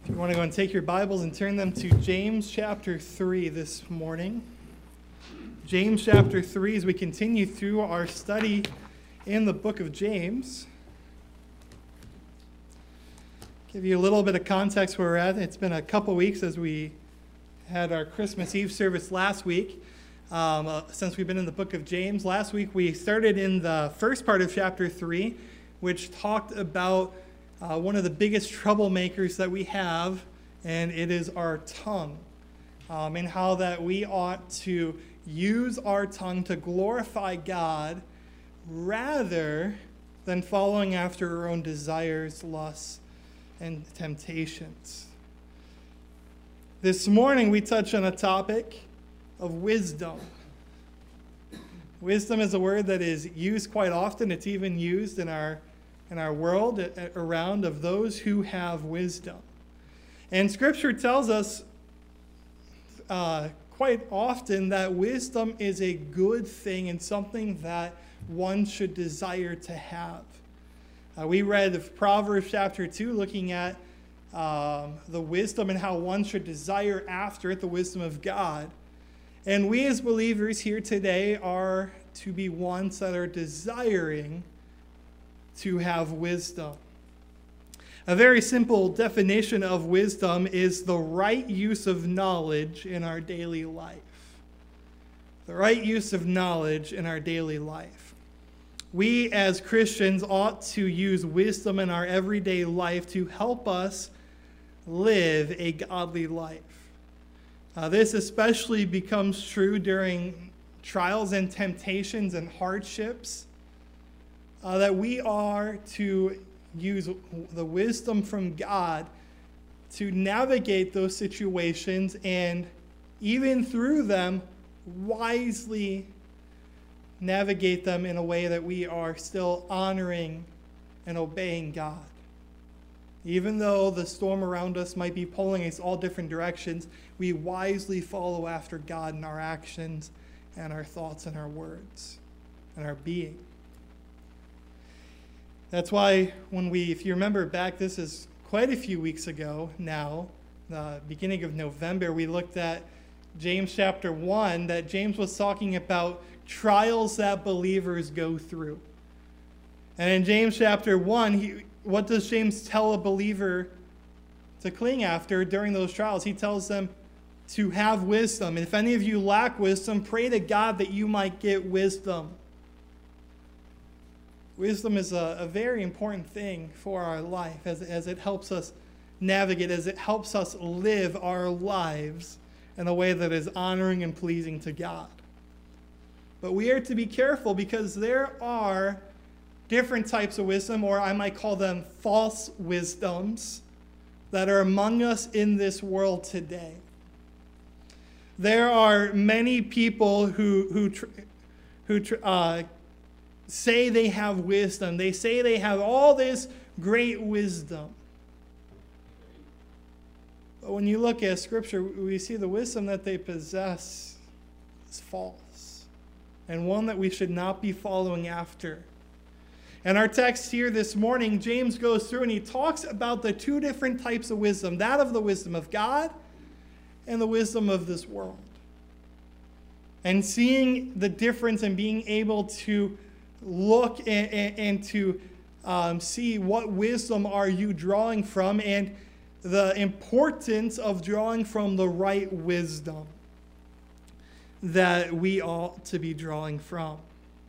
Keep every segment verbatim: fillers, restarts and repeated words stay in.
If you want to go and take your Bibles and turn them to James chapter three this morning. James chapter three, as we continue through our study in the book of James. Give you a little bit of context where we're at. It's been a couple weeks as we had our Christmas Eve service last week. Um, uh, since we've been in the book of James. Last week we started in the first part of chapter three, which talked about Uh, one of the biggest troublemakers that we have, and it is our tongue, um, and how that we ought to use our tongue to glorify God rather than following after our own desires, lusts, and temptations. This morning we touch on a topic of wisdom. Wisdom is a word that is used quite often. It's even used in our in our world around of those who have wisdom. And Scripture tells us uh, quite often that wisdom is a good thing and something that one should desire to have. Uh, we read Proverbs chapter two, looking at um, the wisdom and how one should desire after it, the wisdom of God. And we as believers here today are to be ones that are desiring to have wisdom. A very simple definition of wisdom is the right use of knowledge in our daily life. The right use of knowledge in our daily life. We as Christians ought to use wisdom in our everyday life to help us live a godly life. Uh, this especially becomes true during trials and temptations and hardships. Uh, that we are to use the wisdom from God to navigate those situations and even through them wisely navigate them in a way that we are still honoring and obeying God. Even though the storm around us might be pulling us all different directions, we wisely follow after God in our actions and our thoughts and our words and our being. That's why when we, if you remember back, this is quite a few weeks ago now, the beginning of November, we looked at James chapter one, that James was talking about trials that believers go through. And in James chapter one, he, what does James tell a believer to cling after during those trials? He tells them to have wisdom. And if any of you lack wisdom, pray to God that you might get wisdom. Wisdom is a, a very important thing for our life as, as it helps us navigate, as it helps us live our lives in a way that is honoring and pleasing to God. But we are to be careful because there are different types of wisdom, or I might call them false wisdoms, that are among us in this world today. There are many people who, who, who uh, say they have wisdom. They say they have all this great wisdom. But when you look at Scripture, we see the wisdom that they possess is false, and one that we should not be following after. And our text here this morning, James goes through and he talks about the two different types of wisdom, that of the wisdom of God and the wisdom of this world. And seeing the difference and being able to look and, and, and to um, see what wisdom are you drawing from and the importance of drawing from the right wisdom that we ought to be drawing from.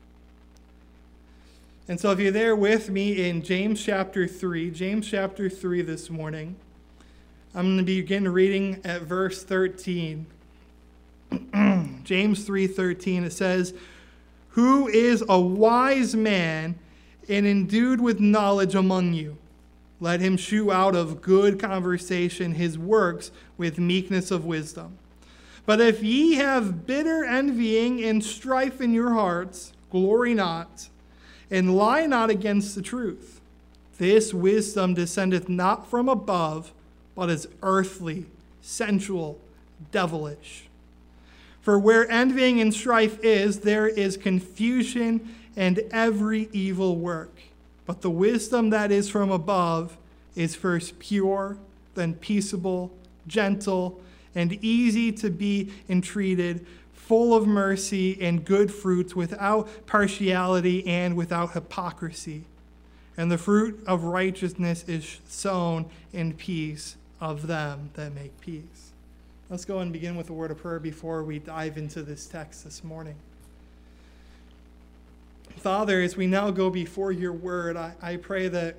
And so if you're there with me in James chapter three, James chapter three this morning, I'm going to begin reading at verse thirteen. James three thirteen, it says, "Who is a wise man and endued with knowledge among you? Let him shew out of good conversation his works with meekness of wisdom. But if ye have bitter envying and strife in your hearts, glory not, and lie not against the truth. This wisdom descendeth not from above, but is earthly, sensual, devilish. For where envying and strife is, there is confusion and every evil work. But the wisdom that is from above is first pure, then peaceable, gentle, and easy to be entreated, full of mercy and good fruits, without partiality and without hypocrisy. And the fruit of righteousness is sown in peace of them that make peace. Let's go and begin with a word of prayer before we dive into this text this morning. Father, as we now go before your word, I, I pray that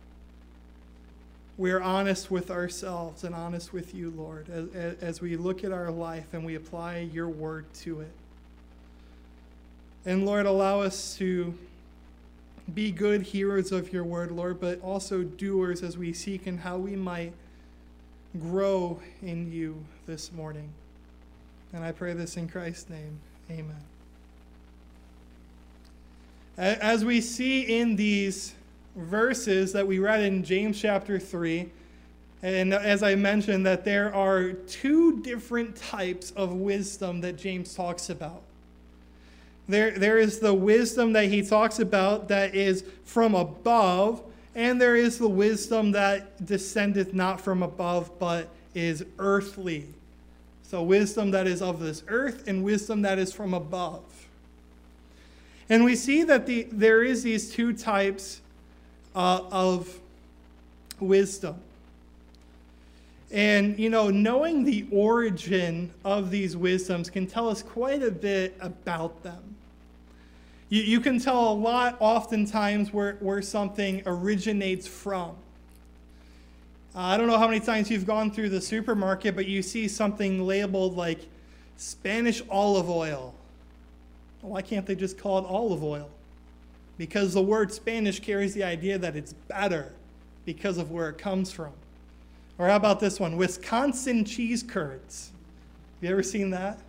we're honest with ourselves and honest with you, Lord, as, as we look at our life and we apply your word to it. And Lord, allow us to be good hearers of your word, Lord, but also doers as we seek in how we might grow in you this morning. And I pray this in Christ's name. Amen. As we see in these verses that we read in James chapter three, and as I mentioned, that there are two different types of wisdom that James talks about. There, there is the wisdom that he talks about that is from above, and there is the wisdom that descendeth not from above, but is earthly. So wisdom that is of this earth and wisdom that is from above. And we see that the, there is these two types uh, of wisdom. And, you know, knowing the origin of these wisdoms can tell us quite a bit about them. You, you can tell a lot oftentimes where, where something originates from. Uh, I don't know how many times you've gone through the supermarket, but you see something labeled like Spanish olive oil. Why can't they just call it olive oil? Because the word Spanish carries the idea that it's better because of where it comes from. Or how about this one? Wisconsin cheese curds. Have you ever seen that?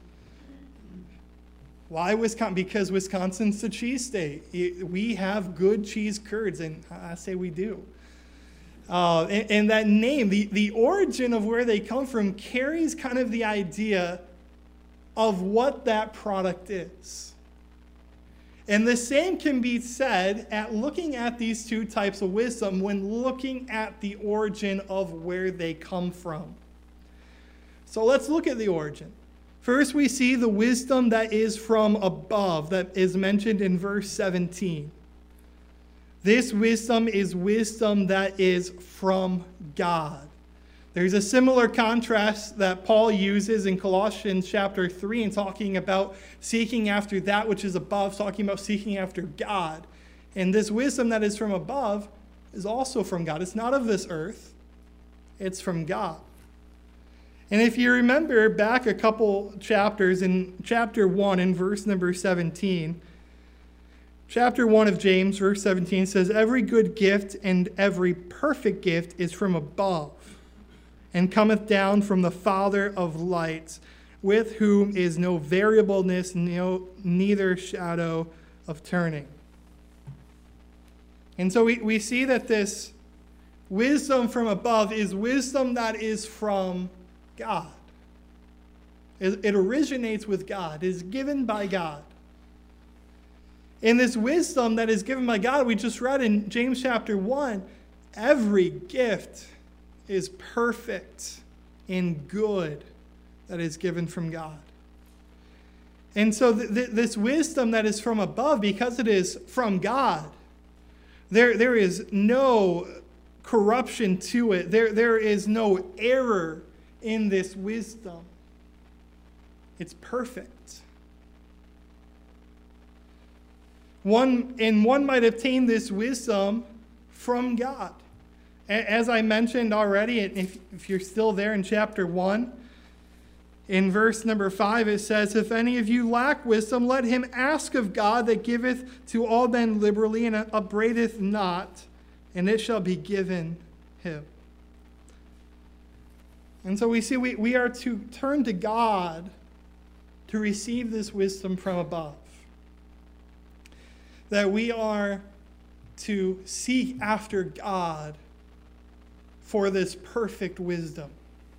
Why Wisconsin? Because Wisconsin's the cheese state. We have good cheese curds, and I say we do. Uh, and, and that name, the, the origin of where they come from, carries kind of the idea of what that product is. And the same can be said at looking at these two types of wisdom when looking at the origin of where they come from. So let's look at the origin. First, we see the wisdom that is from above, that is mentioned in verse seventeen. This wisdom is wisdom that is from God. There's a similar contrast that Paul uses in Colossians chapter three in talking about seeking after that which is above, talking about seeking after God. And this wisdom that is from above is also from God. It's not of this earth. It's from God. And if you remember back a couple chapters, in chapter one, in verse number seventeen, chapter one of James, verse seventeen says, "Every good gift and every perfect gift is from above, and cometh down from the Father of lights, with whom is no variableness, no, neither shadow of turning." And so we, we see that this wisdom from above is wisdom that is from God. It, it originates with God, it is given by God. And this wisdom that is given by God, we just read in James chapter one, every gift is perfect and good that is given from God. And so th- th- this wisdom that is from above, because it is from God, there, there is no corruption to it. There, there is no error in this wisdom. It's perfect. One, and one might obtain this wisdom from God. As I mentioned already, if, if you're still there in chapter one, in verse number five, it says, "If any of you lack wisdom, let him ask of God that giveth to all men liberally and upbraideth not, and it shall be given him." And so we see we, we are to turn to God to receive this wisdom from above. That we are to seek after God for this perfect wisdom.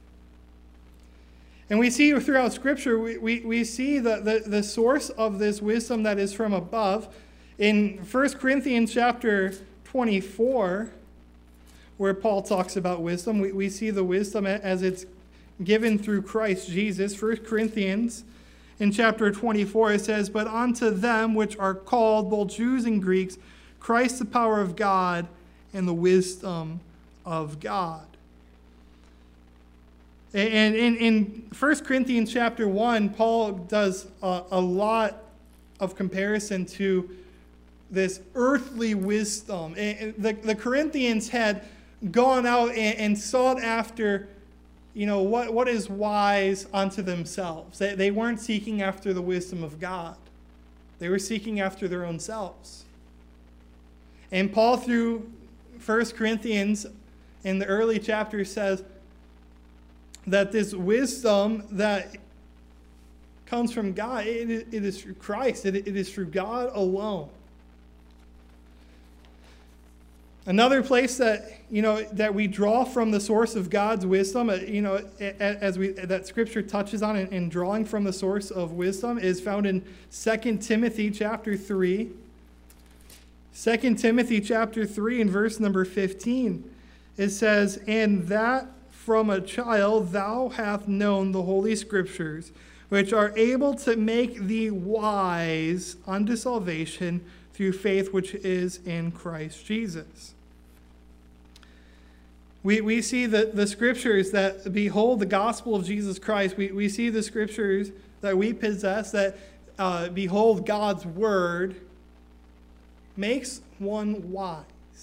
And we see throughout Scripture, we, we, we see the, the, the source of this wisdom that is from above. In First Corinthians chapter twenty-four, where Paul talks about wisdom. We, we see the wisdom as it's given through Christ Jesus. First Corinthians in chapter twenty-four, it says, "But unto them which are called, both Jews and Greeks, Christ the power of God and the wisdom of God." And in, in First Corinthians chapter one, Paul does a, a lot of comparison to this earthly wisdom. And the, the Corinthians had gone out and, and sought after, you know, what, what is wise unto themselves. They, they weren't seeking after the wisdom of God. They were seeking after their own selves. And Paul, through First Corinthians in the early chapters, says that this wisdom that comes from God, it, it is through Christ. It, it is through God alone. Another place that, you know, that we draw from the source of God's wisdom, you know, as we that Scripture touches on in, in drawing from the source of wisdom, is found in Second Timothy chapter three. Second Timothy chapter three and verse number fifteen. It says, "And that from a child thou hast known the holy scriptures, which are able to make thee wise unto salvation through faith which is in Christ Jesus." We, we see the, the scriptures that behold the gospel of Jesus Christ. We, we see the scriptures that we possess that uh, behold God's word makes one wise.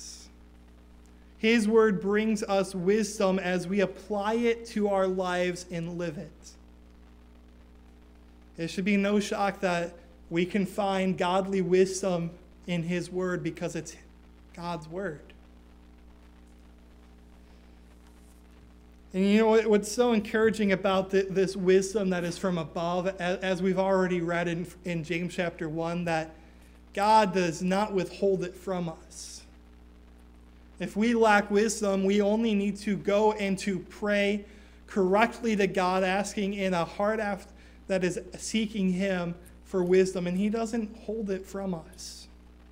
His word brings us wisdom as we apply it to our lives and live it. It should be no shock that we can find godly wisdom in His word because it's God's word. And you know what, what's so encouraging about the, this wisdom that is from above, as, as we've already read in, in James chapter one, that God does not withhold it from us. If we lack wisdom, we only need to go and to pray correctly to God, asking in a heart after, that is seeking Him for wisdom, and He doesn't hold it from us.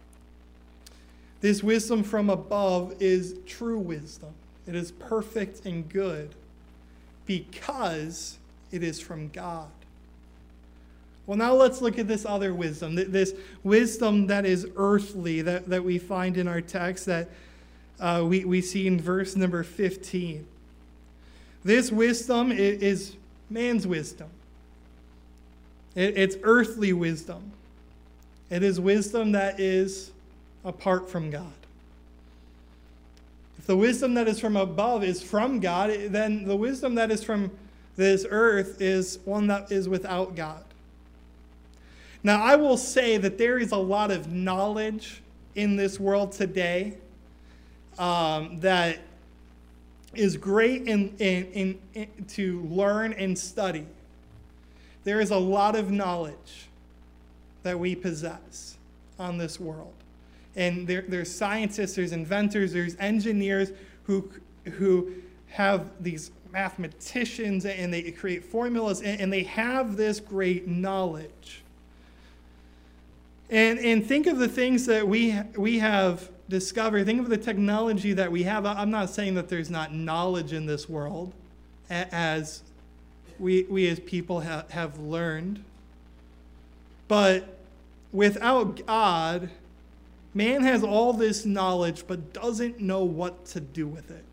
This wisdom from above is true wisdom. It is perfect and good because it is from God. Well, now let's look at this other wisdom, this wisdom that is earthly that, that we find in our text that uh, we, we see in verse number fifteen. This wisdom is man's wisdom. It, it's earthly wisdom. It is wisdom that is apart from God. If the wisdom that is from above is from God, then the wisdom that is from this earth is one that is without God. Now, I will say that there is a lot of knowledge in this world today um, that is great in, in, in, in, to learn and study. There is a lot of knowledge that we possess on this world. And there, there's scientists, there's inventors, there's engineers who, who have these mathematicians, and they create formulas, and, and they have this great knowledge. And, and think of the things that we, we have discovered. Think of the technology that we have. I'm not saying that there's not knowledge in this world, as we, we as people ha, have learned. But without God, man has all this knowledge but doesn't know what to do with it.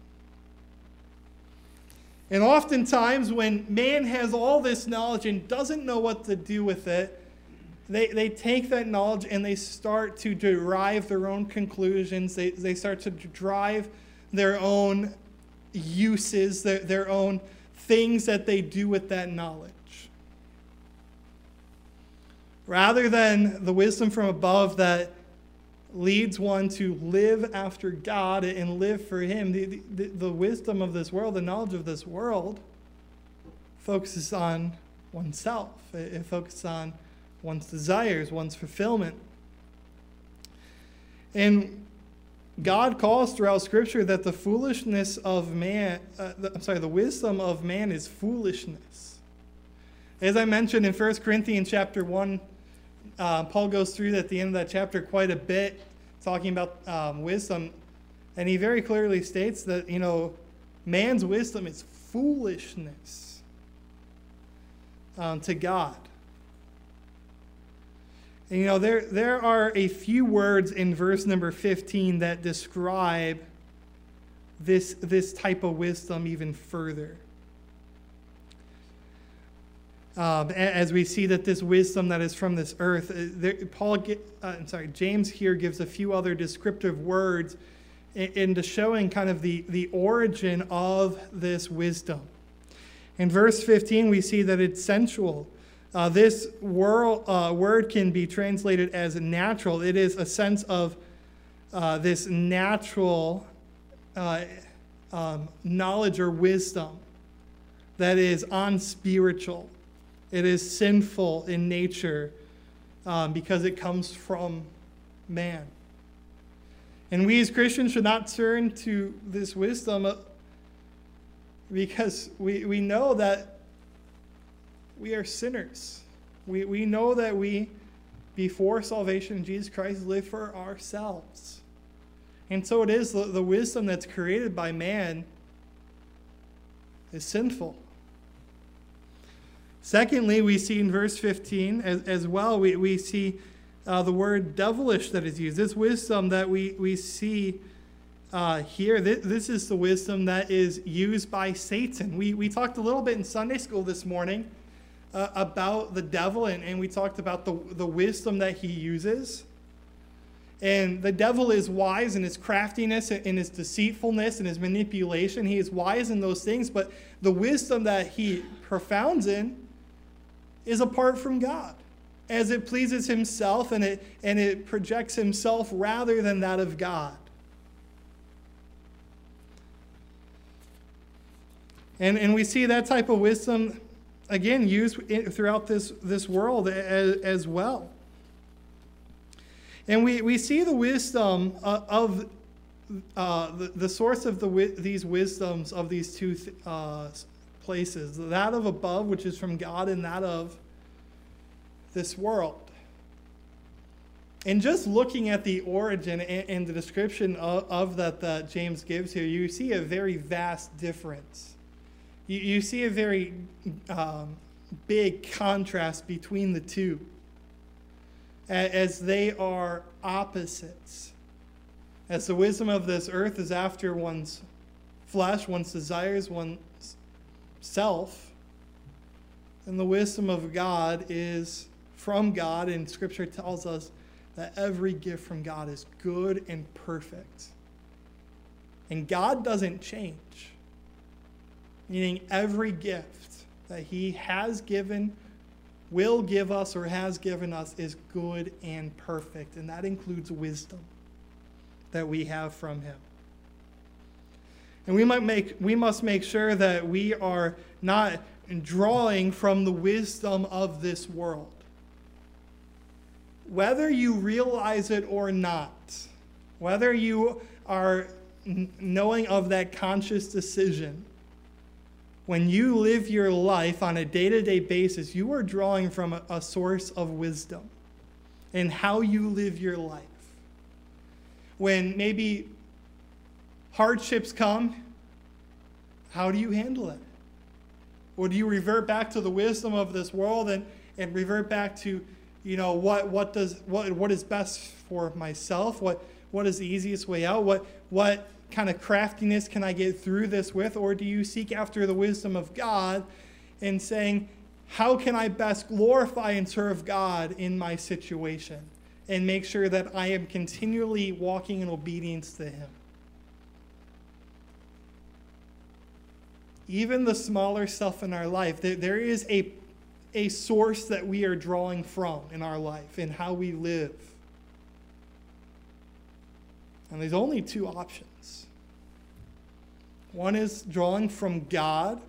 And oftentimes when man has all this knowledge and doesn't know what to do with it, they, they take that knowledge and they start to derive their own conclusions. They, they start to drive their own uses, their, their own things that they do with that knowledge. Rather than the wisdom from above that leads one to live after God and live for Him, the, the, the wisdom of this world, the knowledge of this world, focuses on oneself. It, it focuses on one's desires, one's fulfillment. And God calls throughout Scripture that the foolishness of man, uh, the, I'm sorry, the wisdom of man is foolishness. As I mentioned in First Corinthians chapter one, uh, Paul goes through at the end of that chapter quite a bit, talking about um, wisdom. And he very clearly states that, you know, man's wisdom is foolishness um, to God. And, you know, there, there are a few words in verse number fifteen that describe this, this type of wisdom even further. Um, as we see that this wisdom that is from this earth, there, Paul, get, uh, I'm sorry, James here gives a few other descriptive words into showing kind of the, the origin of this wisdom. In verse fifteen, we see that it's sensual. Uh, this word, uh, word can be translated as natural. It is a sense of uh, this natural uh, um, knowledge or wisdom that is unspiritual. It is sinful in nature um, because it comes from man. And we as Christians should not turn to this wisdom because we, we know that we are sinners. We, we know that we, before salvation in Jesus Christ, live for ourselves. And so it is, the, the wisdom that's created by man is sinful. Secondly, we see in verse fifteen as, as well, we, we see uh, the word devilish that is used. This wisdom that we, we see uh, here, this, this is the wisdom that is used by Satan. We, we talked a little bit in Sunday school this morning uh, about the devil, and, and we talked about the, the wisdom that he uses. And the devil is wise in his craftiness, in his deceitfulness, in his manipulation. He is wise in those things, but the wisdom that he profounds in is apart from God, as it pleases himself and it, and it projects himself rather than that of God. And, and we see that type of wisdom, again, used in, throughout this, this world as, as well. And we, we see the wisdom uh, of uh, the, the source of the these wisdoms of these two uh, places, that of above, which is from God, and that of this world. And just looking at the origin and, and the description of, of that that James gives here, you see a very vast difference. You, you see a very um, big contrast between the two, as they are opposites. As the wisdom of this earth is after one's flesh, one's desires, one's self, and the wisdom of God is from God, and Scripture tells us that every gift from God is good and perfect. And God doesn't change, meaning every gift that he has given, will give us, or has given us is good and perfect. And that includes wisdom that we have from him. And we might make we must make sure that we are not drawing from the wisdom of this world. Whether you realize it or not, whether you are knowing of that conscious decision, when you live your life on a day-to-day basis, you are drawing from a, a source of wisdom in how you live your life. When maybe hardships come, how do you handle it? Or do you revert back to the wisdom of this world and, and revert back to, you know, what what does what what is best for myself? What what is the easiest way out? What what kind of craftiness can I get through this with? Or do you seek after the wisdom of God and saying, how can I best glorify and serve God in my situation and make sure that I am continually walking in obedience to him? Even the smaller stuff in our life, there, there is a, a source that we are drawing from in our life and how we live. And there's only two options. One is drawing from God,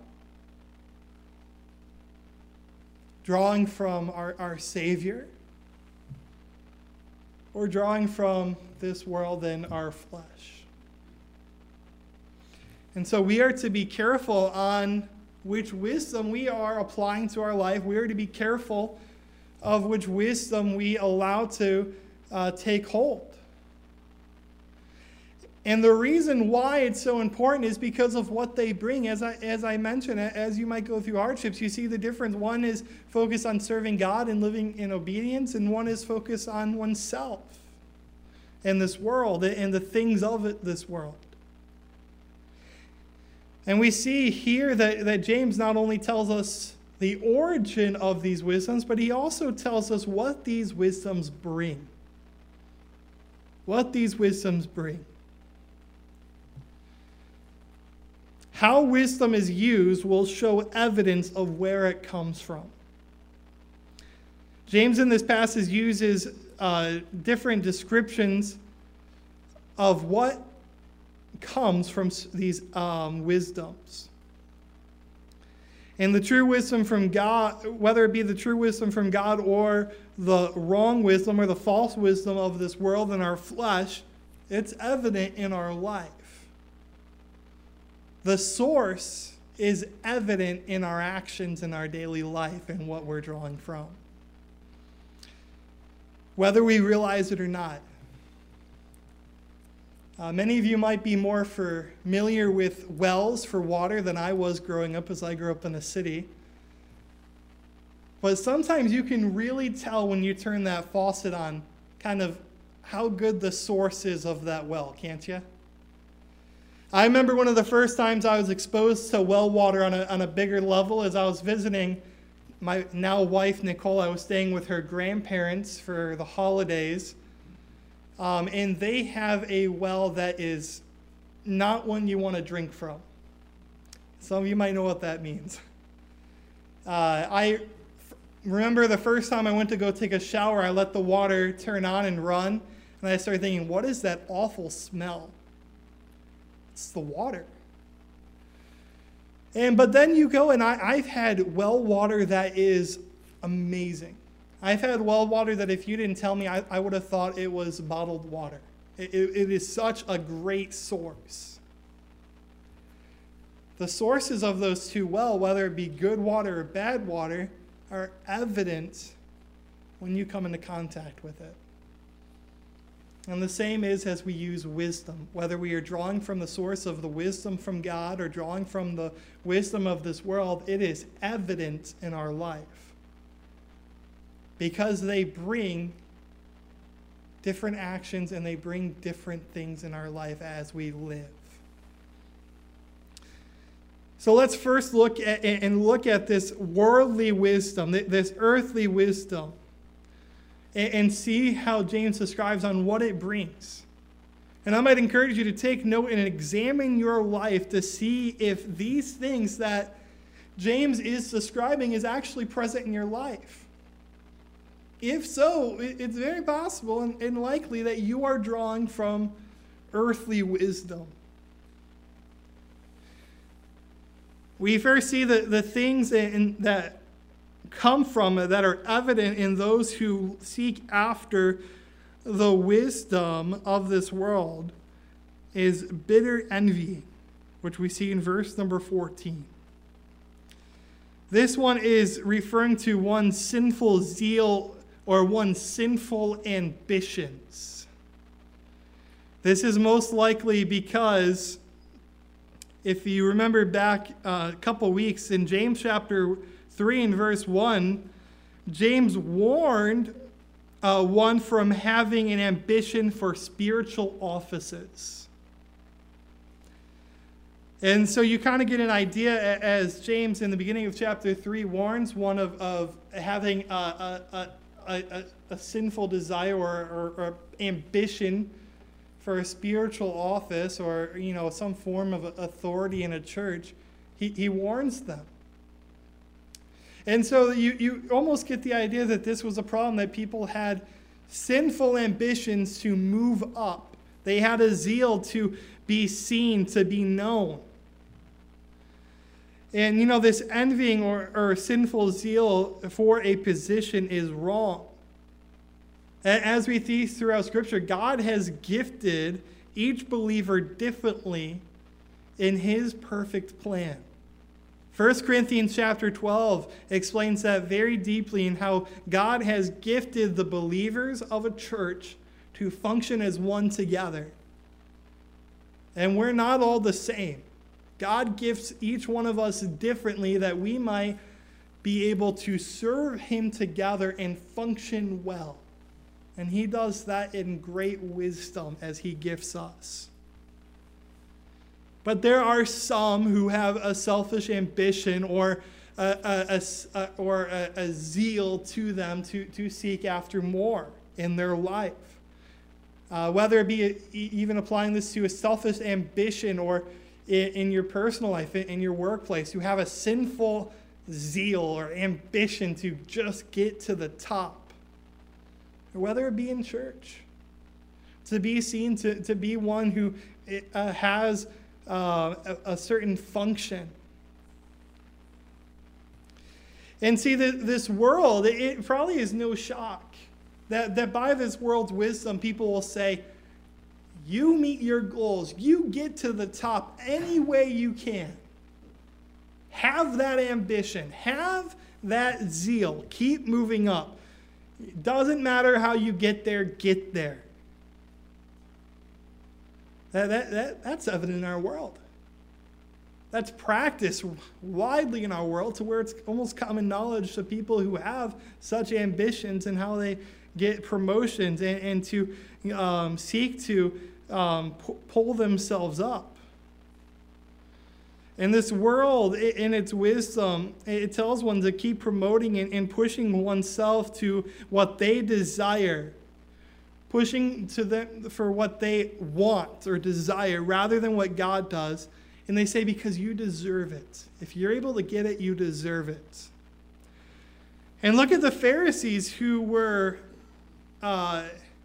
drawing from our, our Savior, or drawing from this world and our flesh. And so we are to be careful on which wisdom we are applying to our life. We are to be careful of which wisdom we allow to uh, take hold. And the reason why it's so important is because of what they bring. As I, as I mentioned, as you might go through hardships, you see the difference. One is focused on serving God and living in obedience, and one is focused on oneself and this world and the things of it, this world. And we see here that, that James not only tells us the origin of these wisdoms, but he also tells us what these wisdoms bring. What these wisdoms bring. How wisdom is used will show evidence of where it comes from. James in this passage uses uh, different descriptions of what comes from these um, wisdoms. And the true wisdom from God, whether it be the true wisdom from God or the wrong wisdom or the false wisdom of this world and our flesh, it's evident in our life. The source is evident in our actions in our daily life and what we're drawing from, whether we realize it or not. Uh, many of you might be more familiar with wells for water than I was growing up, as I grew up in the city. But sometimes you can really tell when you turn that faucet on kind of how good the source is of that well, can't you? I remember one of the first times I was exposed to well water on a, on a bigger level as I was visiting my now wife, Nicole. I was staying with her grandparents for the holidays. Um, and they have a well that is not one you want to drink from. Some of you might know what that means. Uh, I f- remember the first time I went to go take a shower, I let the water turn on and run. And I started thinking, what is that awful smell? It's the water. And but then you go, and I, I've had well water that is amazing. I've had well water that if you didn't tell me, I, I would have thought it was bottled water. It, it, it is such a great source. The sources of those two well, whether it be good water or bad water, are evident when you come into contact with it. And the same is as we use wisdom. Whether we are drawing from the source of the wisdom from God or drawing from the wisdom of this world, it is evident in our life. Because they bring different actions and they bring different things in our life as we live. So let's first look at and look at this worldly wisdom, this earthly wisdom, and see how James describes on what it brings. And I might encourage you to take note and examine your life to see if these things that James is describing is actually present in your life. If so, it's very possible and likely that you are drawing from earthly wisdom. We first see the, the things in, that come from it that are evident in those who seek after the wisdom of this world is bitter envy, which we see in verse number fourteen. This one is referring to one's sinful zeal or one's sinful ambitions. This is most likely because, if you remember back a couple weeks in James chapter three and verse one, James warned uh, one from having an ambition for spiritual offices. And so you kind of get an idea, as James in the beginning of chapter three warns one of, of having a, a, a, a, a sinful desire or, or, or ambition for a spiritual office or, you know, some form of authority in a church. He, he warns them. And so you, you almost get the idea that this was a problem, that people had sinful ambitions to move up. They had a zeal to be seen, to be known. And, you know, this envying or, or sinful zeal for a position is wrong. As we see throughout Scripture, God has gifted each believer differently in his perfect plan. First Corinthians chapter twelve explains that very deeply in how God has gifted the believers of a church to function as one together. And we're not all the same. God gifts each one of us differently that we might be able to serve him together and function well. And he does that in great wisdom as he gifts us. But there are some who have a selfish ambition or a, a, a, a, or a, a zeal to them to, to seek after more in their life. Uh, whether it be a, even applying this to a selfish ambition or in, in your personal life, in, in your workplace, you have a sinful zeal or ambition to just get to the top. Or whether it be in church, to be seen to, to be one who uh, has uh, a, a certain function. And see, the, this world, it probably is no shock that, that by this world's wisdom, people will say, you meet your goals, you get to the top any way you can. Have that ambition, have that zeal, keep moving up. It doesn't matter how you get there, get there. That, that, that, that's evident in our world. That's practiced widely in our world to where it's almost common knowledge to people who have such ambitions and how they get promotions and, and to um, seek to um, p- pull themselves up. And this world, in its wisdom, it tells one to keep promoting and, and pushing oneself to what they desire, pushing to them for what they want or desire rather than what God does. And they say, because you deserve it. If you're able to get it, you deserve it. And look at the Pharisees who were uh,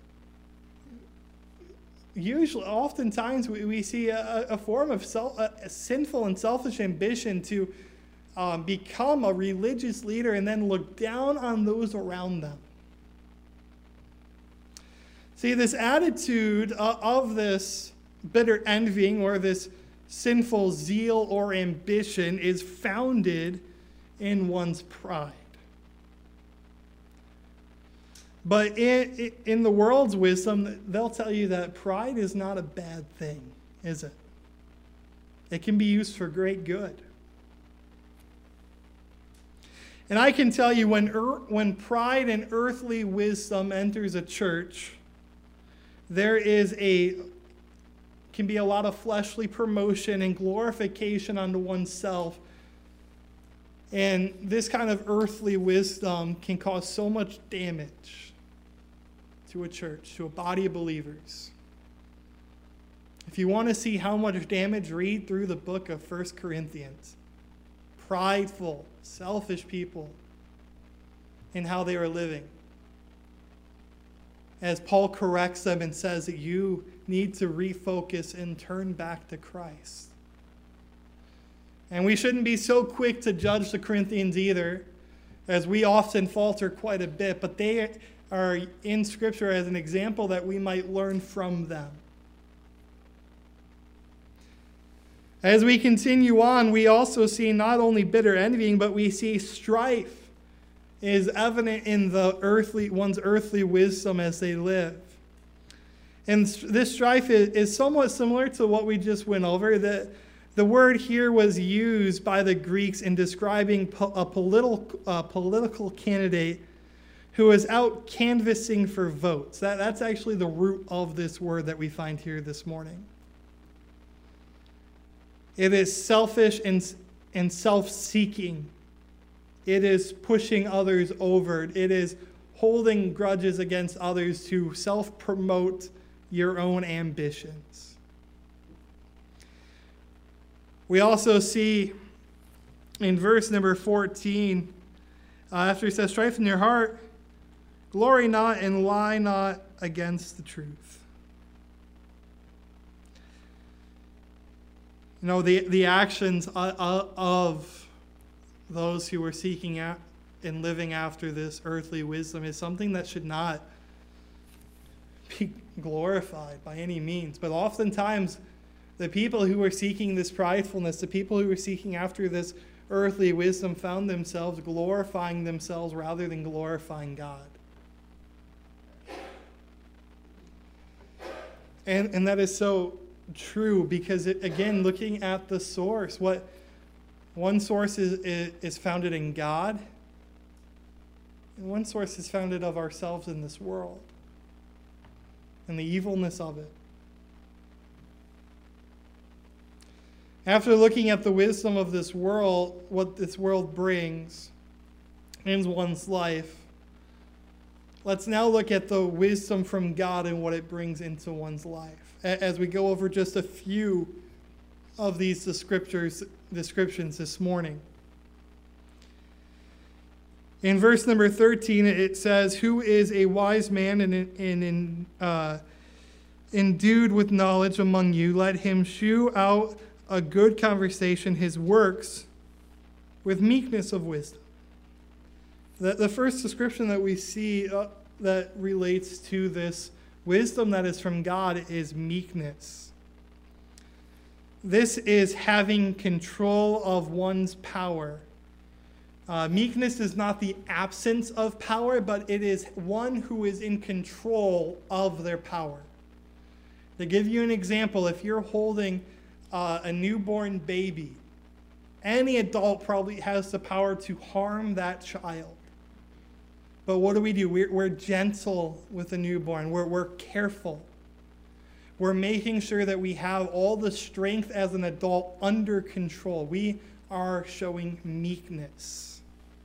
usually, oftentimes, we, we see a, a form of self, a sinful and selfish ambition to um, become a religious leader and then look down on those around them. See, this attitude uh, of this bitter envying or this sinful zeal or ambition is founded in one's pride. But in, in the world's wisdom, they'll tell you that pride is not a bad thing, is it? It can be used for great good. And I can tell you when, er, when pride and earthly wisdom enters a church, there is a can be a lot of fleshly promotion and glorification unto oneself. And this kind of earthly wisdom can cause so much damage to a church, to a body of believers. If you want to see how much damage, read through the book of First Corinthians. Prideful, selfish people and how they are living. As Paul corrects them and says that you need to refocus and turn back to Christ. And we shouldn't be so quick to judge the Corinthians either, as we often falter quite a bit, but they are in Scripture as an example that we might learn from them. As we continue on, we also see not only bitter envying, but we see strife is evident in the earthly one's earthly wisdom as they live. And this strife is, is somewhat similar to what we just went over. The, the word here was used by the Greeks in describing po- a political, uh, political candidate who is out canvassing for votes. That, that's actually the root of this word that we find here this morning. It is selfish and, and self-seeking. It is pushing others over. It is holding grudges against others to self-promote your own ambitions. We also see in verse number fourteen, uh, after he says, strife in your heart, glory not and lie not against the truth. You know, the, the actions of those who are seeking out and living after this earthly wisdom is something that should not be glorified by any means. But oftentimes, the people who are seeking this pridefulness, the people who are seeking after this earthly wisdom, found themselves glorifying themselves rather than glorifying God. And, and that is so true because, it, again, looking at the source, what one source is, is, is founded in God, and one source is founded of ourselves in this world and the evilness of it. After looking at the wisdom of this world, what this world brings in one's life, let's now look at the wisdom from God and what it brings into one's life, as we go over just a few of these descriptors, descriptions this morning. In verse number thirteen, it says, "Who is a wise man and, and, and uh, endued with knowledge among you? Let him shew out a good conversation, his works, with meekness of wisdom." The, the first description that we see uh, that relates to this wisdom that is from God is meekness. This is having control of one's power. Uh, meekness is not the absence of power, but it is one who is in control of their power. To give you an example, if you're holding uh, a newborn baby, any adult probably has the power to harm that child. But what do we do? We're, we're gentle with the newborn. We're, we're careful. We're making sure that we have all the strength as an adult under control. We are showing meekness.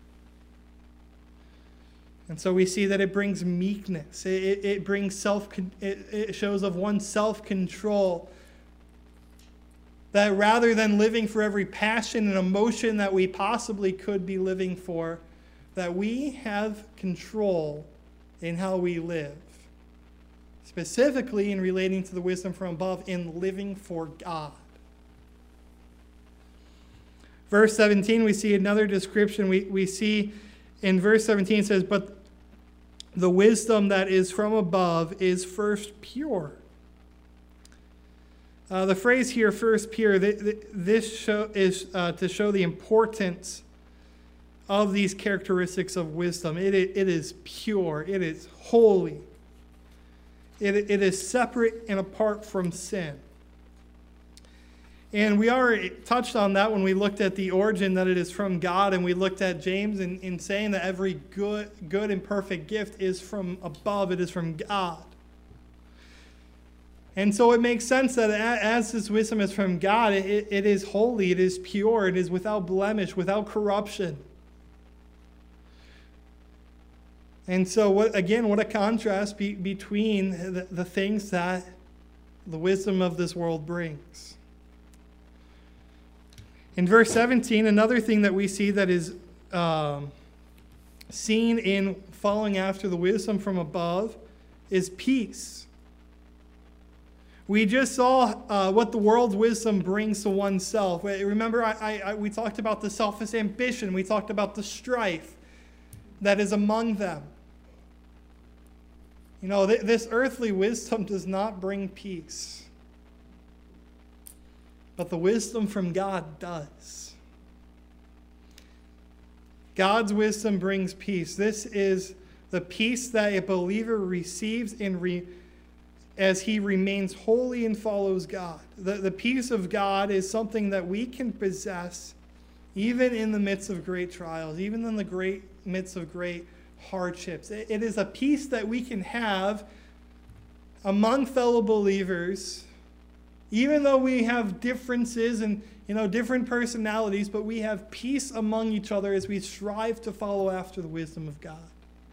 And so we see that it brings meekness. It, it, it brings self, it, it shows of one's self-control. That rather than living for every passion and emotion that we possibly could be living for, that we have control in how we live. Specifically in relating to the wisdom from above, in living for God. Verse seventeen, we see another description. We, we see in verse seventeen, it says, "But the wisdom that is from above is first pure." Uh, the phrase here, first pure, this show is uh, to show the importance of these characteristics of wisdom. It, it, it is pure. It is holy. It, it is separate and apart from sin. And we already touched on that when we looked at the origin, that it is from God, and we looked at James in, in saying that every good, good and perfect gift is from above. It is from God. And so it makes sense that as this wisdom is from God, it, it is holy, it is pure, it is without blemish, without corruption. And so, what, again, what a contrast be, between the, the things that the wisdom of this world brings. In verse seventeen, another thing that we see that is um, seen in following after the wisdom from above is peace. We just saw uh, what the world's wisdom brings to oneself. Remember, I, I, we talked about the selfish ambition. We talked about the strife that is among them. You know, th- this earthly wisdom does not bring peace. But the wisdom from God does. God's wisdom brings peace. This is the peace that a believer receives in re- as he remains holy and follows God. The, the peace of God is something that we can possess even in the midst of great trials, even in the great midst of great hardships. It, it is a peace that we can have among fellow believers, even though we have differences and, you know, different personalities, but we have peace among each other as we strive to follow after the wisdom of God.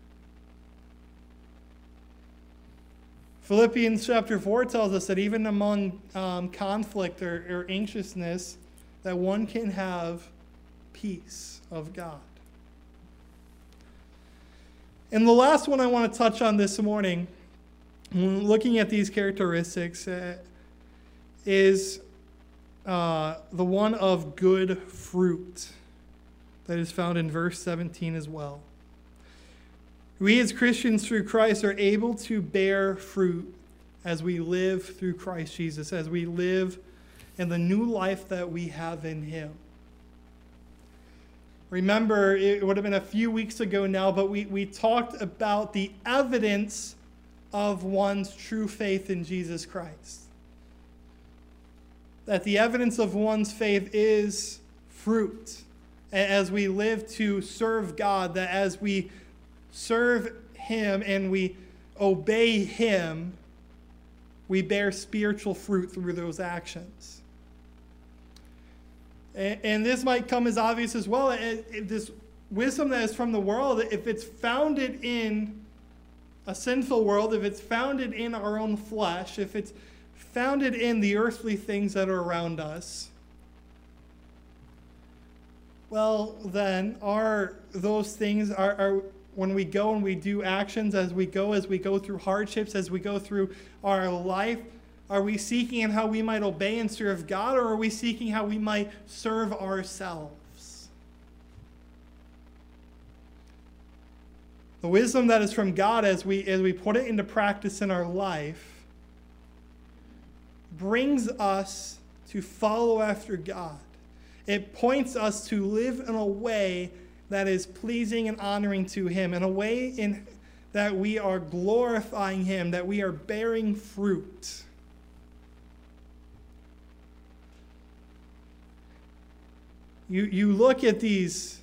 Philippians chapter four tells us that even among um, conflict or, or anxiousness, that one can have peace of God. And the last one I want to touch on this morning, when looking at these characteristics, uh, is uh, the one of good fruit that is found in verse seventeen as well. We as Christians through Christ are able to bear fruit as we live through Christ Jesus, as we live in the new life that we have in Him. Remember, it would have been a few weeks ago now, but we, we talked about the evidence of one's true faith in Jesus Christ. that the evidence of one's faith is fruit. As we live to serve God, that as we serve Him and we obey Him, we bear spiritual fruit through those actions. And, and this might come as obvious as well. This wisdom that is from the world, if it's founded in a sinful world, if it's founded in our own flesh, if it's founded in the earthly things that are around us, well, then are those things, are, are when we go and we do actions, as we go, as we go through hardships, as we go through our life, are we seeking in how we might obey and serve God, or are we seeking how we might serve ourselves? The wisdom that is from God, as we, as we put it into practice in our life, brings us to follow after God. It points us to live in a way that is pleasing and honoring to Him, in a way in that we are glorifying Him, that we are bearing fruit. You, you look at these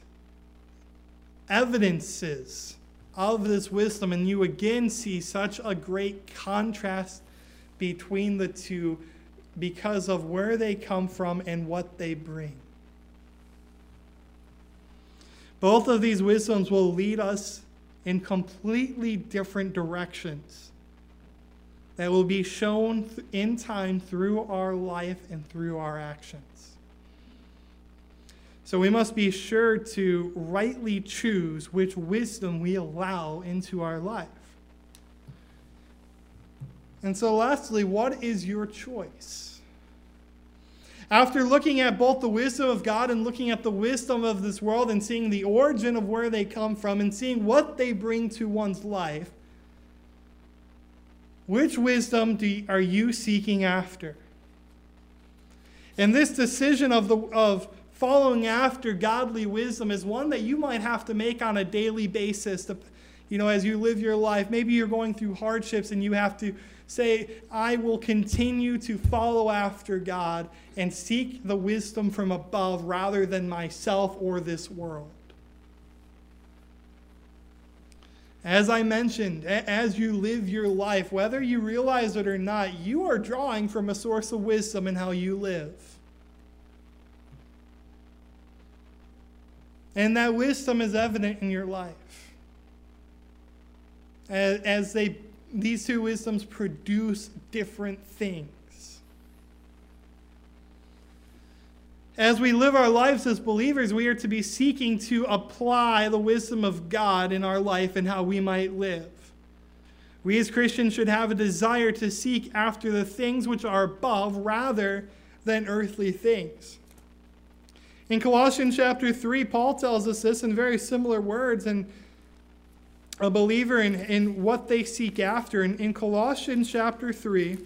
evidences of this wisdom, and you again see such a great contrast between the two because of where they come from and what they bring. Both of these wisdoms will lead us in completely different directions that will be shown in time through our life and through our actions. So we must be sure to rightly choose which wisdom we allow into our life. And so lastly, what is your choice? After looking at both the wisdom of God and looking at the wisdom of this world and seeing the origin of where they come from and seeing what they bring to one's life, which wisdom do you, are you seeking after? And this decision of the of following after godly wisdom is one that you might have to make on a daily basis. To, you know, as you live your life, maybe you're going through hardships and you have to say, I will continue to follow after God and seek the wisdom from above rather than myself or this world. As I mentioned, as you live your life, whether you realize it or not, you are drawing from a source of wisdom in how you live. And that wisdom is evident in your life. As, as they, these two wisdoms produce different things. As we live our lives as believers, we are to be seeking to apply the wisdom of God in our life and how we might live. We as Christians should have a desire to seek after the things which are above rather than earthly things. In Colossians chapter three, Paul tells us this in very similar words, and a believer in, in what they seek after. In, in Colossians chapter three,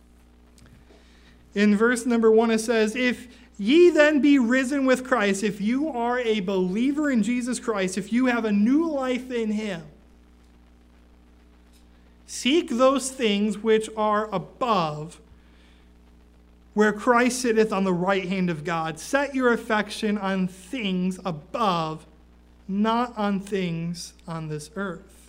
in verse number one, it says, if ye then be risen with Christ, if you are a believer in Jesus Christ, if you have a new life in Him, seek those things which are above, where Christ sitteth on the right hand of God. Set your affection on things above, not on things on this earth.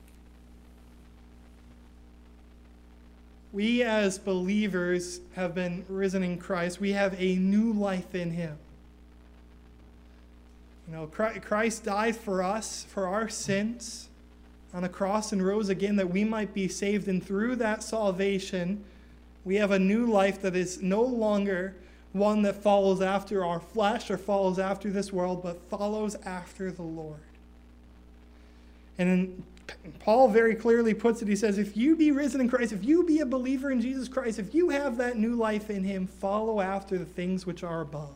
We as believers have been risen in Christ. We have a new life in Him. You know, Christ died for us, for our sins, on a cross and rose again that we might be saved. And through that salvation, we have a new life that is no longer one that follows after our flesh or follows after this world, but follows after the Lord. And Paul very clearly puts it, he says, if you be risen in Christ, if you be a believer in Jesus Christ, if you have that new life in Him, follow after the things which are above.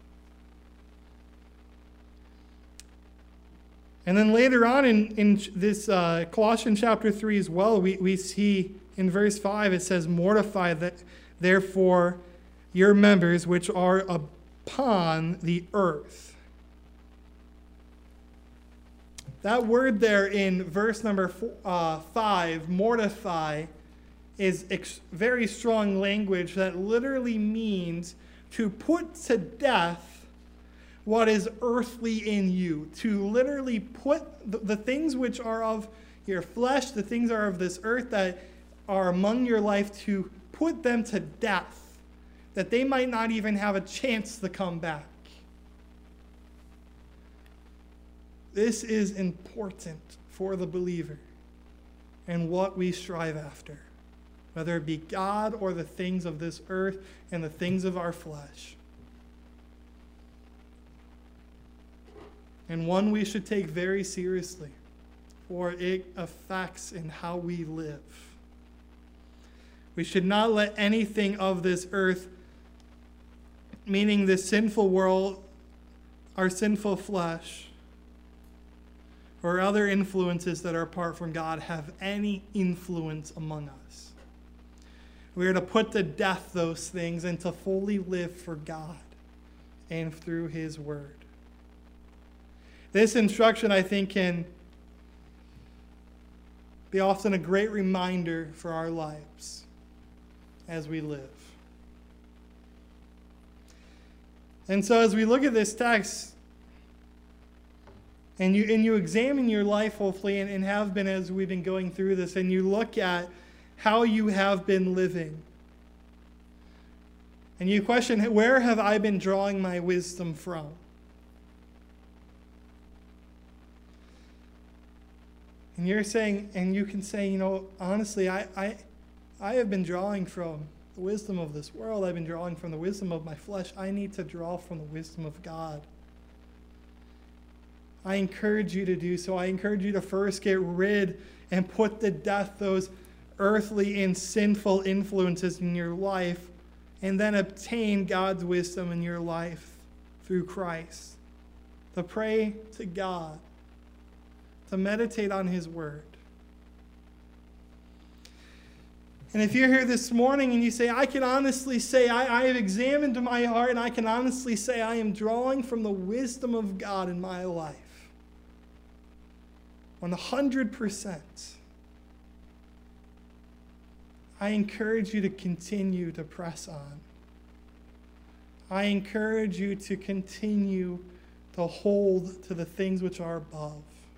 And then later on in, in this uh, Colossians chapter three as well, we, we see in verse five, it says, mortify that, therefore your members which are upon the earth. That word there in verse number four, uh, five, mortify, is ex- very strong language that literally means to put to death what is earthly in you, to literally put the, the things which are of your flesh, the things are of this earth that are among your life, to put them to death, that they might not even have a chance to come back. This is important for the believer and what we strive after, whether it be God or the things of this earth and the things of our flesh. And one we should take very seriously, for it affects in how we live. We should not let anything of this earth, meaning this sinful world, our sinful flesh, or other influences that are apart from God, have any influence among us. We are to put to death those things and to fully live for God and through His Word. This instruction, I think, can be often a great reminder for our lives as we live. And so as we look at this text, and you and you examine your life, hopefully, and, and have been as we've been going through this, and you look at how you have been living, and you question, where have I been drawing my wisdom from? And you're saying, and you can say, you know, honestly, I, I, I have been drawing from the wisdom of this world. I've been drawing from the wisdom of my flesh. I need to draw from the wisdom of God. I encourage you to do so. I encourage you to first get rid and put to death those earthly and sinful influences in your life, and then obtain God's wisdom in your life through Christ. To pray to God, to meditate on His Word. And if you're here this morning and you say, I can honestly say, I, I have examined my heart, and I can honestly say I am drawing from the wisdom of God in my life, one hundred percent, I encourage you to continue to press on. I encourage you to continue to hold to the things which are above.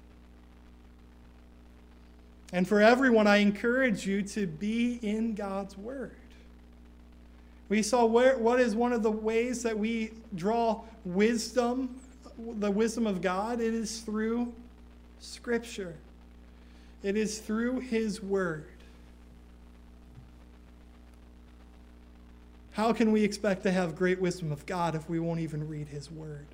And for everyone, I encourage you to be in God's Word. We saw where, what is one of the ways that we draw wisdom, the wisdom of God. It is through Scripture. It is through His Word. How can we expect to have great wisdom of God if we won't even read His Word?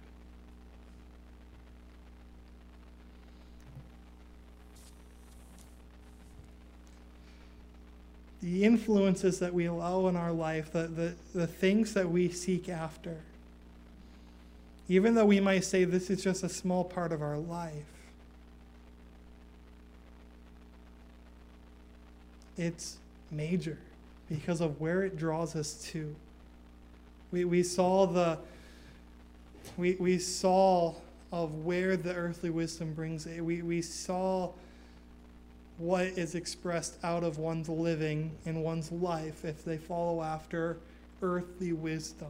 The influences that we allow in our life, the, the, the things that we seek after, even though we might say this is just a small part of our life, it's major because of where it draws us to. We, we saw the we, we saw of where the earthly wisdom brings it. We, we saw what is expressed out of one's living in one's life if they follow after earthly wisdom.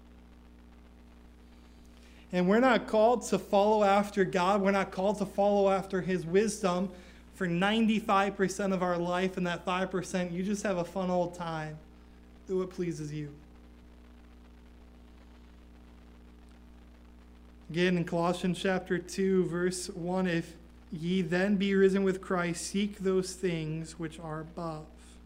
And we're not called to follow after God. We're not called to follow after His wisdom for ninety-five percent of our life, and that five percent, you just have a fun old time. Do what pleases you. Again, in Colossians chapter two, verse one, if ye then be risen with Christ, seek those things which are above.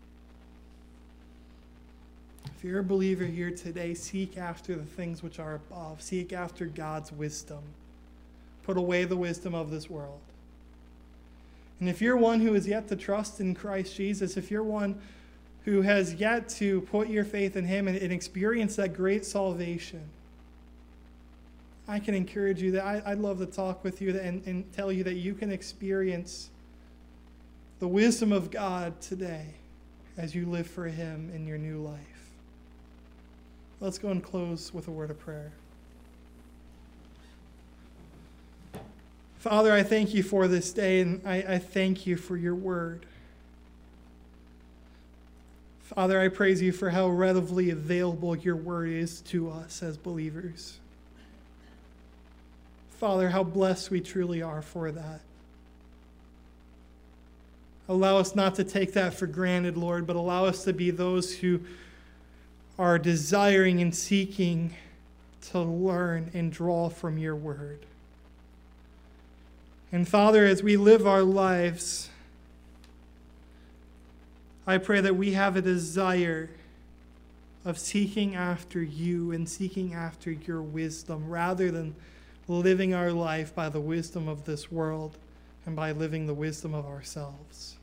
If you're a believer here today, seek after the things which are above. Seek after God's wisdom. Put away the wisdom of this world. And if you're one who is yet to trust in Christ Jesus, if you're one who has yet to put your faith in Him and, and experience that great salvation, I can encourage you that I, I'd love to talk with you and, and tell you that you can experience the wisdom of God today as you live for Him in your new life. Let's go and close with a word of prayer. Father, I thank you for this day, and I, I thank you for your word. Father, I praise you for how readily available your word is to us as believers. Father, how blessed we truly are for that. Allow us not to take that for granted, Lord, but allow us to be those who are desiring and seeking to learn and draw from your word. And Father, as we live our lives, I pray that we have a desire of seeking after you and seeking after your wisdom rather than living our life by the wisdom of this world and by living the wisdom of ourselves.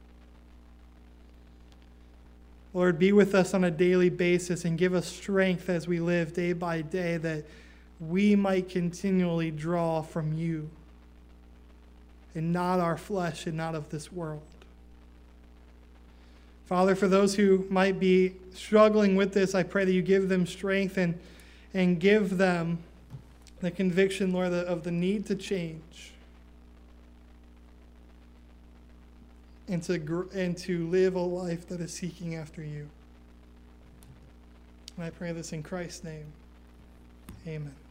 Lord, be with us on a daily basis and give us strength as we live day by day that we might continually draw from you and not our flesh and not of this world. Father, for those who might be struggling with this, I pray that you give them strength and, and give them the conviction, Lord, of the need to change and to, and to live a life that is seeking after you. And I pray this in Christ's name. Amen.